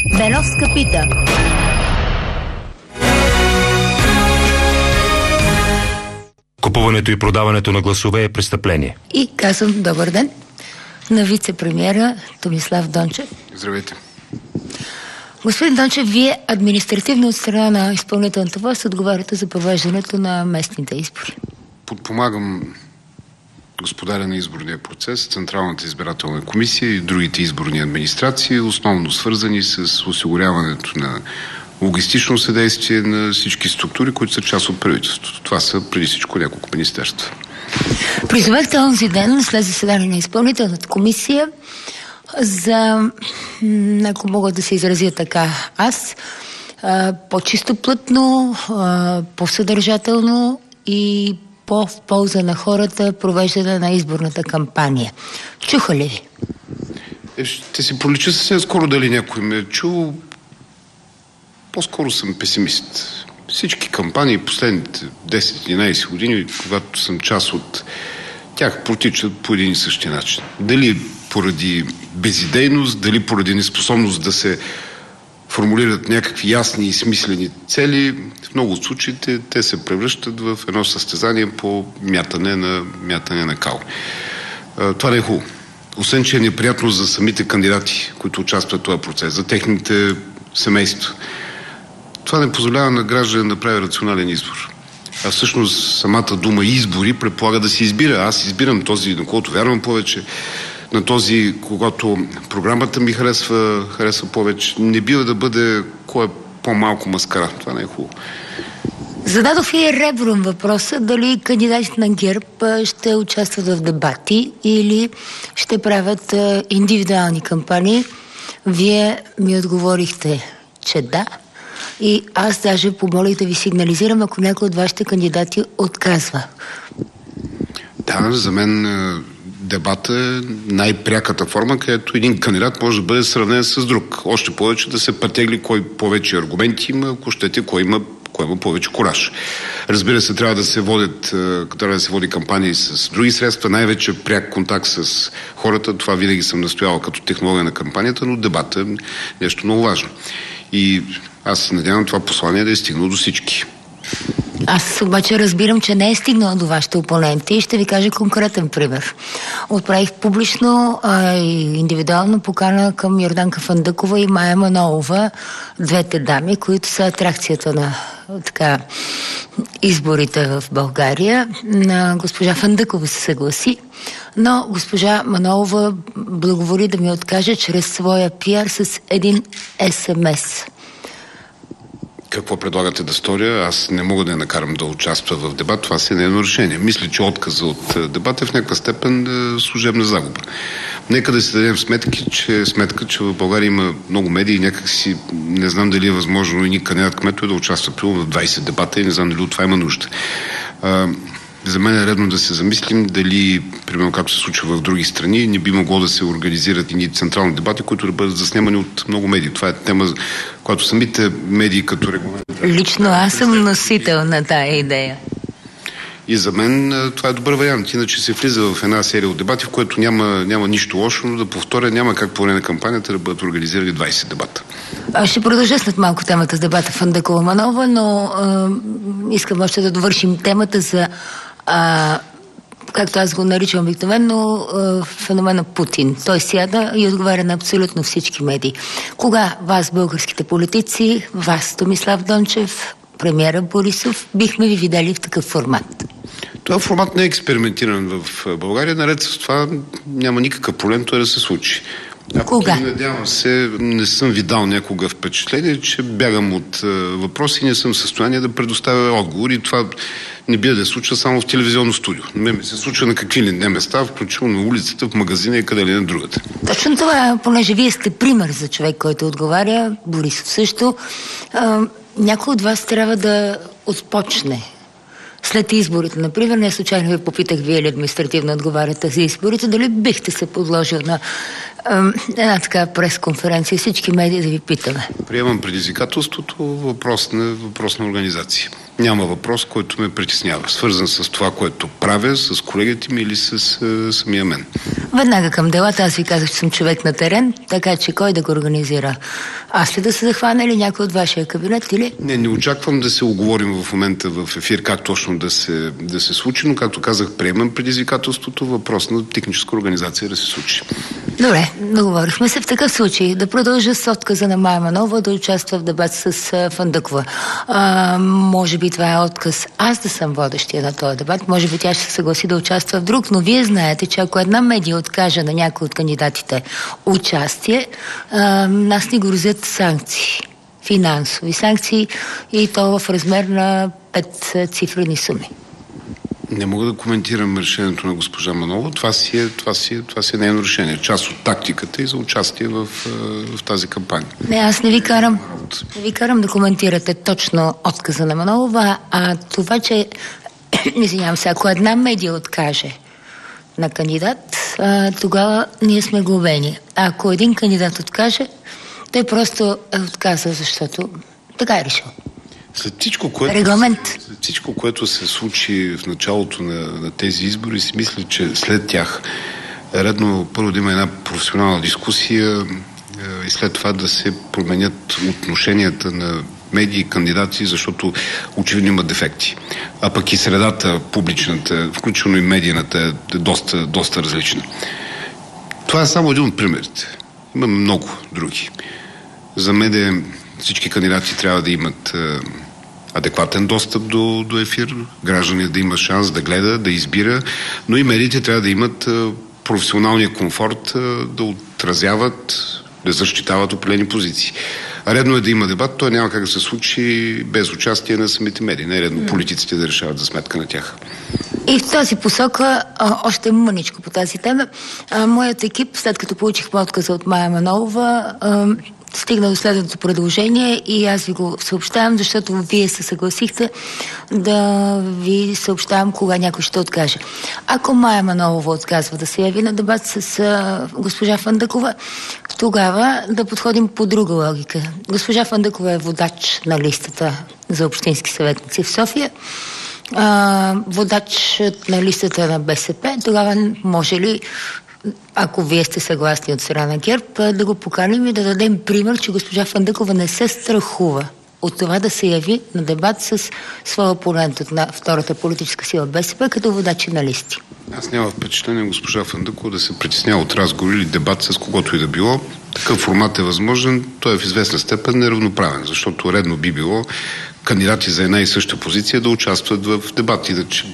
Беновска пита. Купуването и продаването на гласове е престъпление. И казвам добър ден на вице-премиера Томислав Дончев. Здравейте. Господин Дончев, вие административно от страна на изпълнителната власт отговаряте за провеждането на местните избори. Подпомагам господаря на изборния процес, Централната избирателна комисия и другите изборни администрации, основно свързани с осигуряването на логистично съдействие на всички структури, които са част от правителството. Това са преди всичко няколко министерства. Призовахте онзи ден, след заседание на изпълнителната комисия, за, ако мога да се изразя така аз, по-чисто плътно, по-съдържателно и в полза на хората провеждане на изборната кампания. Чуха ли ви? Ще си пролича съвсем скоро дали някой ме е чул. По-скоро съм песимист. Всички кампании последните 10-11 години, когато съм част от тях, протичат по един и същи начин. Дали поради безидейност, дали поради неспособност да се формулират някакви ясни и смислени цели, в много от случаите те се превръщат в едно състезание по мятане на кал. Това не е хубаво. Освен, че е неприятно за самите кандидати, които участват в този процес, за техните семейства. Това не позволява на граждане да прави рационален избор. А всъщност самата дума избори предполага да се избира. Аз избирам този, на когото вярвам повече, на този, когато програмата ми харесва повече. Не бива да бъде кой е по-малко маскара. Това не е хубаво. Зададох и ребром въпроса дали кандидатите на ГЕРБ ще участват в дебати или ще правят индивидуални кампании. Вие ми отговорихте, че да. И аз даже помолих да ви сигнализирам, ако някой от вашите кандидати отказва. Да, за мен дебата е най-пряката форма, където един кандидат може да бъде сравнен с друг. Още повече да се претегли кой повече аргументи има, ако щете, кой има повече кураж. Разбира се, трябва да се води кампании с други средства, най-вече пряк контакт с хората. Това винаги съм настоявал като технология на кампанията, но дебата е нещо много важно. И аз се надявам това послание да е стигнало до всички. Аз обаче разбирам, че не е стигнало до вашите опоненти и ще ви кажа конкретен пример. Отправих публично и индивидуално покана към Йорданка Фандъкова и Мая Манолова, двете дами, които са атракцията на изборите в България. Госпожа Фандъкова се съгласи, но госпожа Манолова благоволи да ми откаже чрез своя пиар с един СМС. Какво предлагате да сторя? Аз не мога да я накарам да участва в дебат. Това си не е нарушение. Мисля, че отказа от дебата е в някаква степен служебна загуба. Нека да си дадем сметка, че в България има много медии. Някак си не знам дали е възможно и кандидат кметове да участва примерно в 20 дебата и не знам дали от това има нужда. За мен е редно да се замислим дали, примерно както се случва в други страни, не би могло да се организират и централни дебати, които да бъдат заснемани от много медии. Това е тема, която самите медии като регламент. Лично аз съм носител на тая идея. И за мен това е добър вариант. Иначе се влиза в една серия от дебати, в което няма нищо лошо, но да повторя, няма как по време на кампанията да бъдат организирани 20 дебата. Аз ще продължа след малко темата с дебата Фандъкова-Манолова, но искам още да довършим темата за както аз го наричам обикновено, феномена Путин. Той сяда и отговаря на абсолютно всички медии. Кога вас, българските политици, вас, Томислав Дончев, премиера Борисов, бихме ви видели в такъв формат? Това формат не е експериментиран в България. Наред с това няма никакъв проблем той да се случи. Кога? Надявам се, не съм ви дал някога впечатление, че бягам от въпроси и не съм в състояние да предоставя отговори. Това не бива да се случва само в телевизионно студио. Не се случва на какви ли не места, включително на улицата, в магазина и къде ли на другата. Точно това, понеже вие сте пример за човек, който отговаря, Борисов също, някой от вас трябва да отпочне. След изборите, например, не случайно ви попитах, вие ли административно отговаряте за изборите, дали бихте се подложил на една така пресконференция, всички медии да ви питаме. Приемам предизвикателството, въпрос на организация. няма въпрос, който ме притеснява, свързан с това, което правя, с колегите ми или с самия мен. Веднага към делата, аз ви казах, че съм човек на терен, така че кой да го организира? Аз ли да се захвана или някой от вашия кабинет или? Не очаквам да се оговорим в момента в ефир как точно да се случи, но както казах, приемам предизвикателството, въпрос на техническа организация да се случи. Добре, договорихме се в такъв случай да продължа с отказа на Мая Манолова да участва в дебат с Фандъкова. Може би това е отказ аз да съм водещия на този дебат, може би тя ще се съгласи да участва в друг, но вие знаете, че ако една медия откаже на някой от кандидатите участие, нас ни грозят санкции, финансови санкции и то в размер на 5 цифрени суми. Не мога да коментирам решението на госпожа Манолова. Това си е нейно решение. Част от тактиката и за участие в тази кампания. Не, аз не ви карам да коментирате точно отказа на Манолова, а това, че извинявам се, ако една медия откаже на кандидат, тогава ние сме глобени. А ако един кандидат откаже, той просто е отказал, защото така е решил. След всичко, което се случи в началото на тези избори, си мисля, че след тях е редно първо да има една професионална дискусия и след това да се променят отношенията на медии и кандидати, защото очевидно има дефекти. А пък и средата публичната, включително и медийната, е доста различна. Това е само един от примерите. Има много други. За мен всички кандидати трябва да имат адекватен достъп до ефир, гражданът да има шанс да гледа, да избира, но и медиите трябва да имат професионалния комфорт да отразяват, да защитават определени позиции. Редно е да има дебат, той няма как да се случи без участие на самите медии. Не е редно политиците да решават за сметка на тях. И в тази посока, още мъничко по тази тема, моят екип, след като получихме отказа от Мая Манолова, стигна до следното предложение и аз ви го съобщавам, защото вие се съгласихте да ви съобщавам кога някой ще откаже. Ако Мая Манолова отказва да се яви на дебат с госпожа Фандъкова, тогава да подходим по друга логика. Госпожа Фандъкова е водач на листата за общински съветници в София. Водач на листата на БСП, тогава може ли, ако вие сте съгласни от страна на ГЕРБ, да го поканим и да дадем пример, че госпожа Фандъкова не се страхува от това да се яви на дебат с своя опонент от втората политическа сила БСП като водачи на листи. Аз нямам впечатление госпожа Фандъкова да се притеснява от разговор или дебат с когото и да било. Такъв формат е възможен, той е в известна степен неравноправен, защото редно би било кандидати за една и съща позиция да участват в дебати.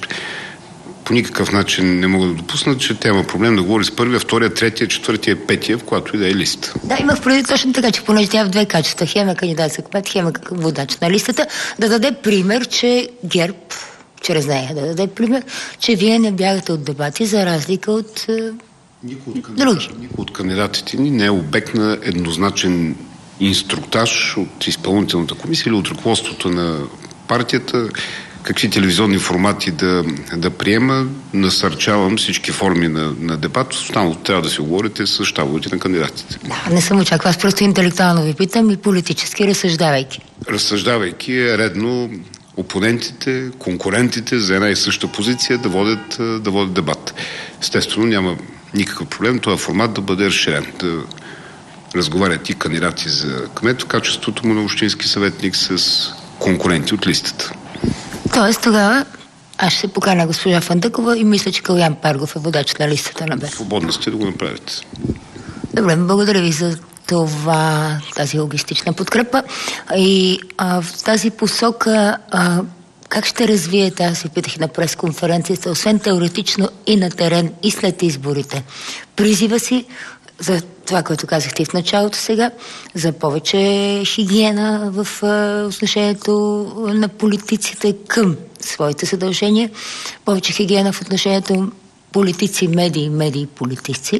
По никакъв начин не мога да допусна, че тя има проблем да говори с първия, втория, третия, четвъртия, петия, в която и да е лист. Да, имах преди точно така, че понеже тя в две качества, хем е кандидат за кмет, хем е водач на листата, да даде пример, че ГЕРБ, чрез нея да даде пример, че вие не бягате от дебати, за разлика от други. Никой от кандидатите ни не е обект на еднозначен инструктаж от изпълнителната комисия или от ръководството на партията, какви телевизионни формати да приема. Насърчавам всички форми на дебат. Останалото трябва да си оговорите с щабовете на кандидатите. Да, не съм очаква. Аз просто интелектуално ви питам и политически разсъждавайки. Разсъждавайки е редно опонентите, конкурентите за една и съща позиция да водят дебат. Естествено няма никакъв проблем този формат да бъде разширен. Да разговарят и кандидати за кмет в качеството му на общински съветник с конкуренти от листата. Тоест тогава аз ще поканя госпожа Фандъкова и мисля, че Калуян Паргов е водач на листата на БСП. Свободна сте да го направите. Добре, благодаря ви за тази логистична подкрепа. И в тази посока как ще развиете, аз ви питах на пресконференцията, освен теоретично и на терен и след изборите, призива си за това, което казахте и в началото сега, за повече хигиена в отношението на политиците към своите задължения, повече хигиена в отношението политици, медии, политици.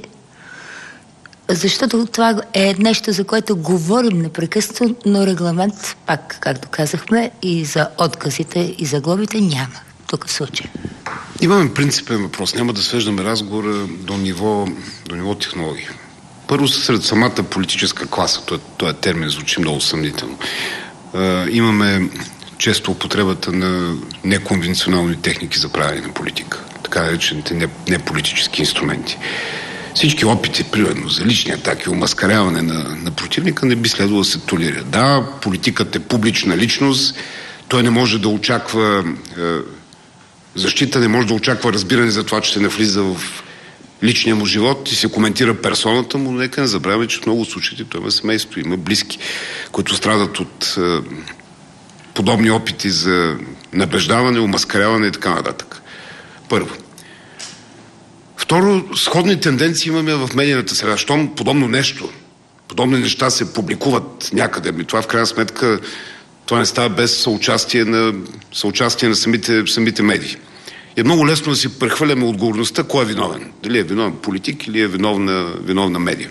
Защото това е нещо, за което говорим непрекъснато, но регламент, пак, както казахме, и за отказите, и за глобите няма. Тук в случай. Имаме принципен въпрос. Няма да свеждаме разговора до ниво технология. Първо, сред самата политическа класа, този термин звучи много съмнително. Имаме често употребата на неконвенционални техники за правене на политика, така наречените неполитически инструменти. Всички опити, примерно, за лични атаки, омаскаряване на противника не би следвало да се толерира. Да, политикът е публична личност, той не може да очаква защита, не може да очаква разбиране за това, че се навлиза в личния му живот и се коментира персоната му, но нека не забравяме, че в много случаите той има семейство, има близки, които страдат от подобни опити за набеждаване, омаскаряване и така нататък. Първо. Второ, сходни тенденции имаме в медийната среда. Щом подобно нещо, подобни неща се публикуват някъде, това в крайна сметка това не става без съучастие на самите медии. И е много лесно да си прехвърляме отговорността кой е виновен. Дали е виновен политик или е виновна медия.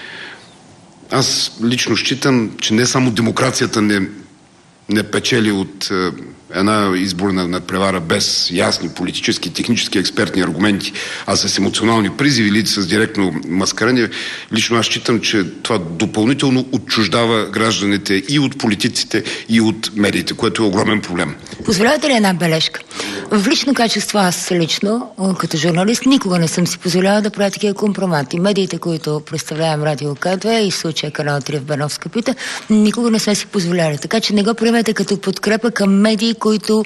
Аз лично считам, че не само демокрацията не печели от една изборна надпревара без ясни политически, технически, експертни аргументи, а с емоционални призиви или с директно маскарение. Лично аз считам, че това допълнително отчуждава гражданите и от политиците, и от медиите, което е огромен проблем. Позволявате ли една бележка? В лично качество аз лично, като журналист, никога не съм си позволяла да правя такива компромати. Медиите, които представлявам Радио К2 и в случая Канал 3 в Беновска пита, никога не сме си позволяли. Така че не го приемете като подкрепа към медии, които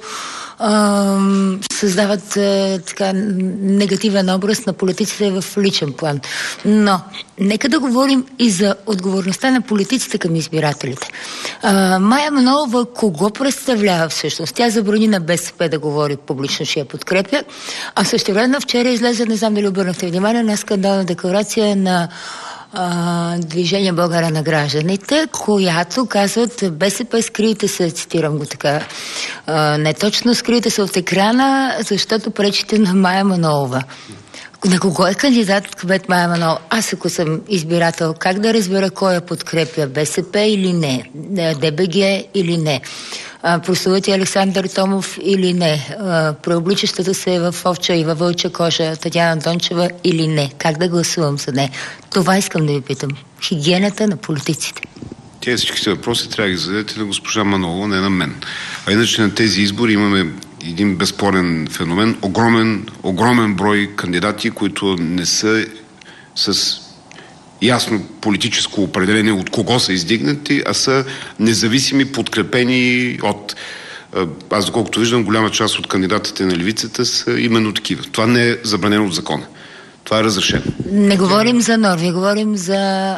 създават така негативен образ на политиците в личен план. Но нека да говорим и за отговорността на политиците към избирателите. Мая Манолова кого представлява всъщност? Тя забрани на БСП да говори публично, че я подкрепя, а същевременно вчера излезе, не знам дали обърнахте внимание, на скандална декларация на Движение България на гражданите, която казват: БСП, скрийте се, цитирам го така, не точно, скрийте се от екрана, защото пречите на Мая Манолова. На кого е кандидат кмет Мая Манолова? Аз, ако съм избирател, как да разбера кой я подкрепя? БСП или не? ДБГ или не? Прословутия Александър Томов или не? Преобличащата се в овча и във вълча кожа Татяна Дончева или не? Как да гласувам за не? Това искам да ви питам. Хигиената на политиците. Тези всичките въпроси трябва да ги зададете на госпожа Манолова, не на мен. А иначе на тези избори имаме един безспорен феномен. Огромен брой кандидати, които не са с ясно политическо определение от кого са издигнати, а са независими, подкрепени от... Аз, доколкото виждам, голяма част от кандидатите на левицата са именно такива. Това не е забранено от закона. Това е разрешено. Не говорим за норми, говорим за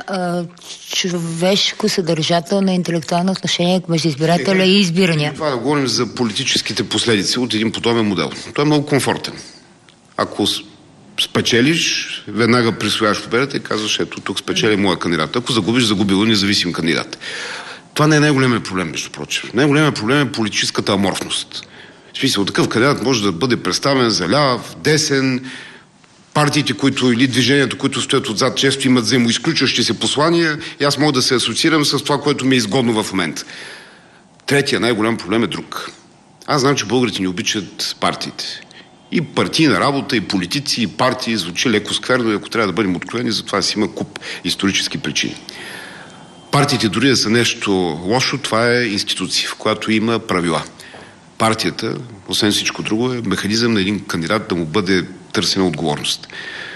човешко съдържателно интелектуално отношение между избирателя и избирания. Това да говорим за политическите последици от един подобен модел. Той е много комфортен. Ако спечелиш, веднага присвояваш победата и казваш: ето, тук спечели моя кандидат. Ако загубиш, загубил независим кандидат. Това не е най-големият проблем, между прочим. Най-големият проблем е политическата аморфност. В смисъл, такъв кандидат може да бъде представен за ляв, десен. Партиите, или движението, които стоят отзад, често имат взаимоизключващи се послания и аз мога да се асоциирам с това, което ми е изгодно в момента. Третия най-голям проблем е друг. Аз знам, че българите не обичат партиите. И партийна работа, и политици, и партии звучи леко скверно, и ако трябва да бъдем откровени, затова си има куп исторически причини. Партиите дори да са нещо лошо, това е институция, в която има правила. Партията, освен всичко друго, е механизъм на един кандидат да му бъде търсена отговорност.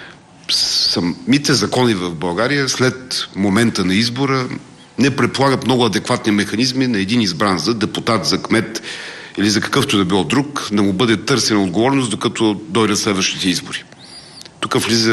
Самите закони в България след момента на избора не предполагат много адекватни механизми на един избран за депутат, за кмет или за какъвто да било друг, да му бъде търсена отговорност, докато дойдат следващите избори. Тук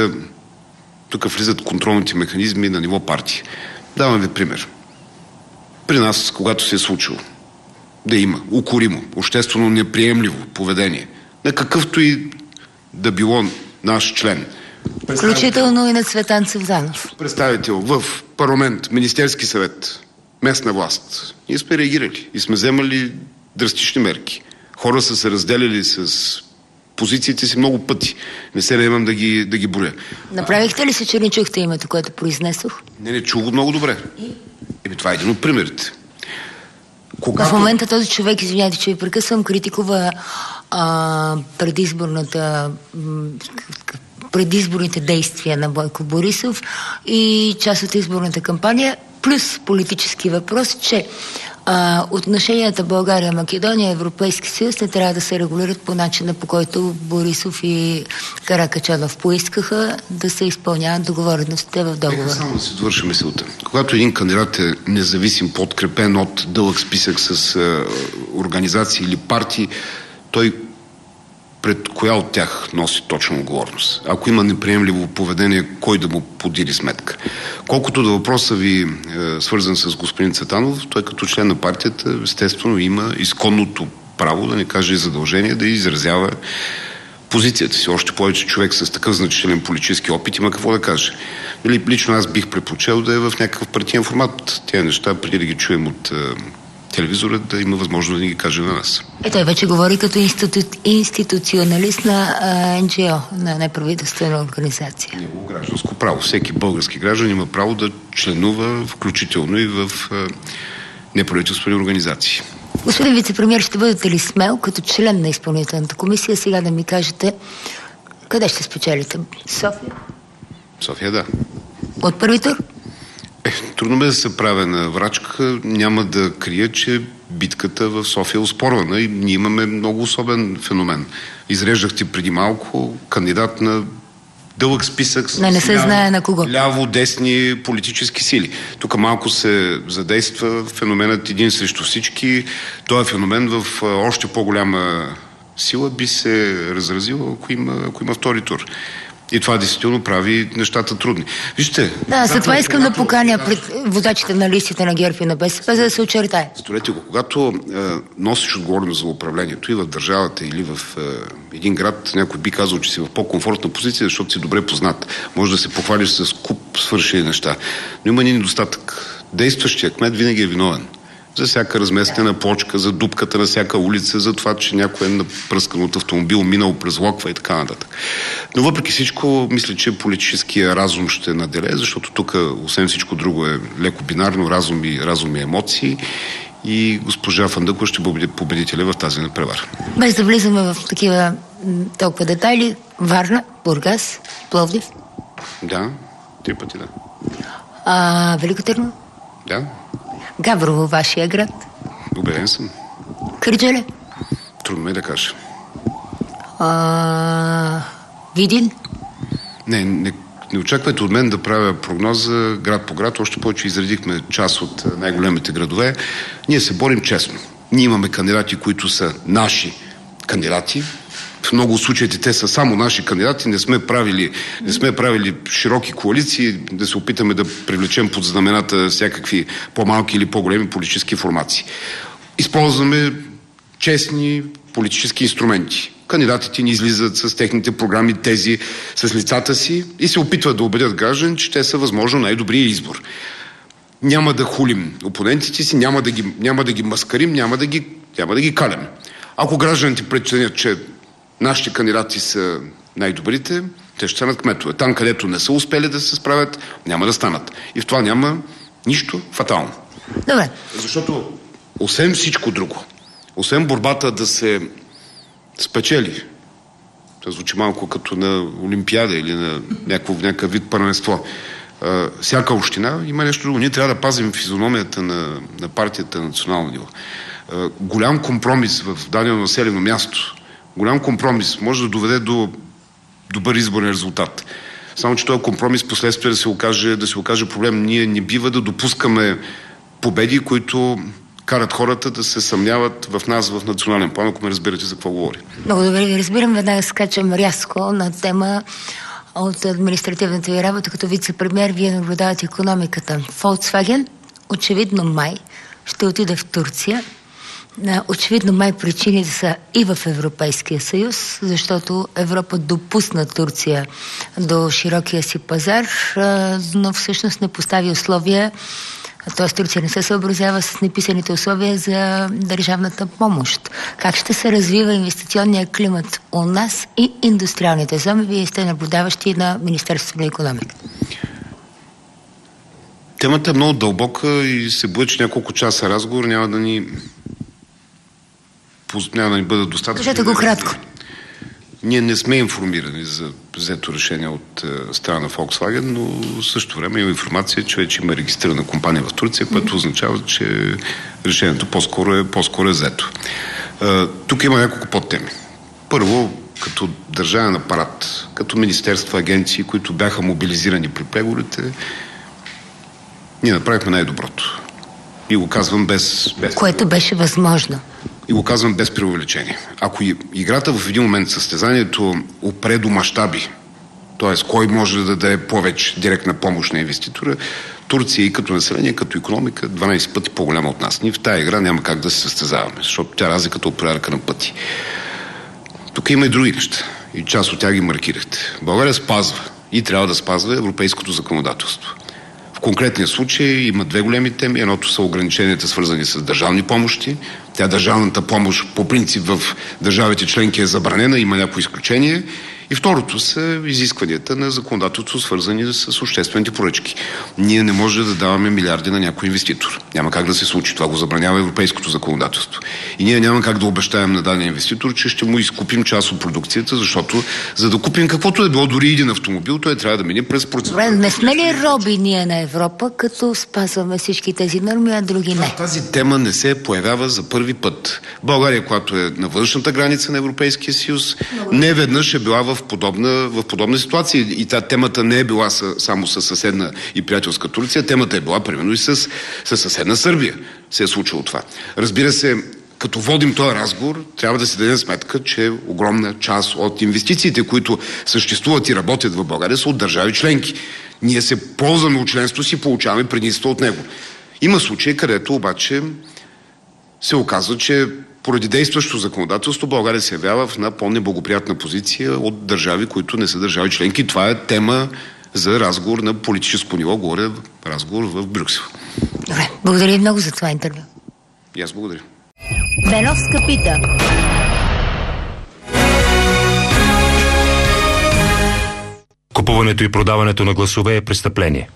влизат контролните механизми на ниво партии. Давам ви пример. При нас, когато се е случило да има укоримо, обществено неприемливо поведение на какъвто и да било наш член, включително и на Цветан Цветанов, представител в парламент, Министерски съвет, местна власт, ние сме реагирали и сме вземали драстични мерки. Хора са се разделили с позициите си много пъти. Не се наемам да ги боря. Направихте ли се, че не чухте името, което произнесох? Не чух го много добре. Това е един от примерите. В момента този човек, извинявайте, че ви прекъсвам, критикува предизборните действия на Бойко Борисов и част от изборната кампания, плюс политически въпрос, че Отношенията България-Македония, Европейски съюз не трябва да се регулират по начина, по който Борисов и Каракачанов поискаха да се изпълняват договореностите в договора. Само да се довърши мисълта. Когато един кандидат е независим, подкрепен от дълъг списък с организации или партии, той пред коя от тях носи точно отговорност? Ако има неприемливо поведение, кой да му подири сметка? Колкото до въпроса ви, свързан с господин Цветанов, той като член на партията, естествено има изконното право, да не каже и задължение, да изразява позицията си. Още повече човек с такъв значителен политически опит има какво да каже. Лично аз бих предпочел да е в някакъв партиен формат. Тези неща, преди да ги чуем от телевизора, да има възможност да ни ги каже на нас. Той вече говори като институционалист на НГО, на неправителствена организация. Негово гражданско право. Всеки български граждан има право да членува, включително и в неправителствени организации. Господин вицепремиер, ще бъдете ли смел като член на изпълнителната комисия сега да ми кажете къде ще спечелите? София? София, да. От първи тур? Трудно бе да се правя на врачка. Няма да крия, че битката в София е оспорвана и ние имаме много особен феномен. Изреждахте преди малко кандидат на дълъг списък с не се знае на кого. Ляво-десни политически сили. Тук малко се задейства феноменът един срещу всички. Този феномен в още по-голяма сила би се разразил, ако има втори тур. И това действително прави нещата трудни. Вижте... Да, за това искам да поканя пред водачите на листите на ГЕРБ и на БСП, за да се очертае. Столете го, когато носиш отговорност за управлението и в държавата или в един град, някой би казал, че си в по-комфортна позиция, защото си добре познат. Може да се похвалиш с куп свършени неща. Но има един недостатък. Действащия кмет винаги е виновен. За всяка разместена плочка, за дупката на всяка улица, за това, че някой е напръскан от автомобил, минал през локва и така нататък. Но въпреки всичко, мисля, че политическия разум ще наделе, защото тук, освен всичко друго, е леко бинарно, разум и емоции. И госпожа Фандъкова ще бъде победителя в тази надпревара. Без да влизаме в такива толкова детайли, Варна, Бургас, Пловдив? Да, 3 пъти, да. Велико Търново? Да. Габрово, вашия град? Убеден съм. Кърджали? Трудно е да кажа. Видин? Не очаквайте от мен да правя прогноза град по град. Още повече изредихме част от най-големите градове. Ние се борим честно. Ние имаме кандидати, които са наши кандидати. В много от случаите те са само наши кандидати. Не сме правили широки коалиции, да се опитаме да привлечем под знамената всякакви по-малки или по-големи политически формации. Използваме честни политически инструменти. Кандидатите ни излизат с техните програми, тези с лицата си и се опитват да убедят граждани, че те са възможно най-добрият избор. Няма да хулим опонентите си, няма да ги маскарим, няма да ги калям. Ако гражданите преценят, че нашите кандидати са най-добрите, те ще станат кметове. Там, където не са успели да се справят, няма да станат. И в това няма нищо фатално. Добре. Защото, освен всичко друго, освен борбата да се спечели, това звучи малко като на Олимпиада или на някакъв вид първенство, всяка община има нещо друго. Ние трябва да пазим физиономията на партията на национално ниво. Голям компромис в дадено населено място, голям компромис може да доведе до добър изборен резултат. Само че този компромис последствие да се окаже проблем. Ние не бива да допускаме победи, които карат хората да се съмняват в нас в национален план, ако ме разбирате за какво говори. Много добре ви разбирам. Веднага скачам рязко на тема от административната ви работа. Като вице-премиер, вие наблюдавате икономиката. Volkswagen, очевидно май, ще отиде в Турция. Очевидно май причините са и в Европейския съюз, защото Европа допусна Турция до широкия си пазар, но всъщност не постави условия, т.е. Турция не се съобразява с неписаните условия за държавната помощ. Как ще се развива инвестиционния климат у нас и индустриалните зони? Вие сте наблюдаващи на Министерството на икономиката. Темата е много дълбока и се боя, че няколко часа разговор няма да ни бъдат достатъчно. Кажете го кратко. Ние не сме информирани за взето решение от страна на Volkswagen, но в същото време има информация, че вече има регистрирана компания в Турция, което означава, че решението по-скоро е взето. Тук има няколко подтеми. Първо, като държавен апарат, като министерства, агенции, които бяха мобилизирани при преговорите, ние направихме най-доброто. И го казвам без... Което беше възможно. И го казвам без преувеличение. Ако играта в един момент състезанието опре до мащаби, т.е. кой може да даде повече директна помощ на инвеститора, Турция и като население, като икономика, 12 пъти по-голяма от нас. Ние в тази игра няма как да се състезаваме, защото тя разликата от порядъка на пъти. Тук има и други неща. И част от тях ги маркирахте. България спазва и трябва да спазва европейското законодателство. В конкретния случай има две големи теми. Едното са ограниченията, свързани с държавни помощи. Тя държавната помощ по принцип в държавите членки е забранена, има някои изключения. И второто са изискванията на законодателство, свързани с обществените поръчки. Ние не може да даваме милиарди на някой инвеститор. Няма как да се случи. Това го забранява европейското законодателство. И ние няма как да обещаем на даден инвеститор, че ще му изкупим част от продукцията, защото за да купим каквото е било, дори един автомобил, той трябва да мине през процедура. Добре, не сме ли роби ние на Европа, като спазваме всички тези норми, а други не? Тази тема не се появява за първи път. България, която е на външната граница на Европейския съюз, не веднъж е била в подобна ситуация. И темата не е била само с съседна и приятелска Турция, темата е била примерно и с съседна Сърбия се е случило това. Разбира се, като водим този разговор, трябва да си дадем сметка, че огромна част от инвестициите, които съществуват и работят в България, са от държави членки. Ние се ползваме от членство си, получаваме предимство от него. Има случаи, където обаче се оказва, че поради действащо законодателство България се явява на по-неблагоприятна позиция от държави, които не са държави членки. Това е тема за разговор на политическо ниво, говоря разговор в Брюксел. Добре, благодаря много за това интервю. И аз благодаря. Беновска пита. Купуването и продаването на гласове е престъпление.